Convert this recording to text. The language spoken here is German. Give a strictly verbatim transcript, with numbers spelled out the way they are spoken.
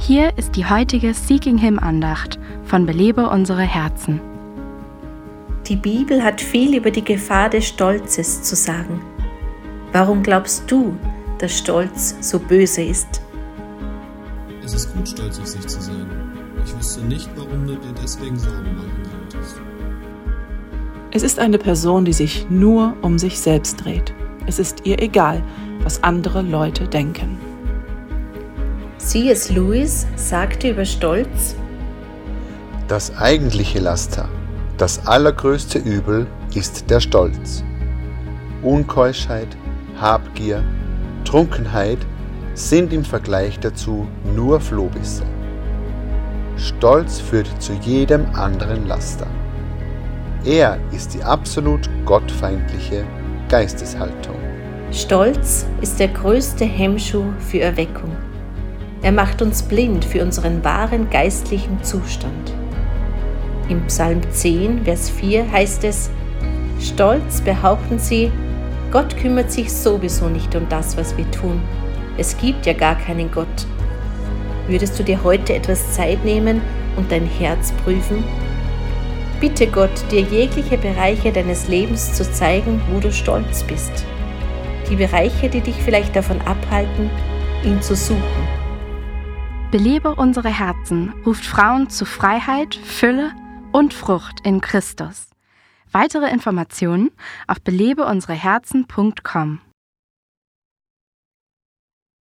Hier ist die heutige Seeking Him Andacht von Belebe unsere Herzen. Die Bibel hat viel über die Gefahr des Stolzes zu sagen. Warum glaubst du, dass Stolz so böse ist? Es ist gut, stolz auf sich zu sein. Ich wüsste nicht, warum du dir deswegen Sorgen machen solltest. Es ist eine Person, die sich nur um sich selbst dreht. Es ist ihr egal, was andere Leute denken. C S Lewis sagte über Stolz: Das eigentliche Laster, das allergrößte Übel ist der Stolz. Unkeuschheit, Habgier, Trunkenheit sind im Vergleich dazu nur Flohbisse. Stolz führt zu jedem anderen Laster. Er ist die absolut gottfeindliche Geisteshaltung. Stolz ist der größte Hemmschuh für Erweckung. Er macht uns blind für unseren wahren geistlichen Zustand. Im Psalm zehn, Vers vier heißt es: Stolz behaupten sie, Gott kümmert sich sowieso nicht um das, was wir tun. Es gibt ja gar keinen Gott. Würdest du dir heute etwas Zeit nehmen und dein Herz prüfen? Bitte Gott, dir jegliche Bereiche deines Lebens zu zeigen, wo du stolz bist. Die Bereiche, die dich vielleicht davon abhalten, ihn zu suchen. Belebe unsere Herzen ruft Frauen zu Freiheit, Fülle und Frucht in Christus. Weitere Informationen auf belebe unsere herzen punkt com.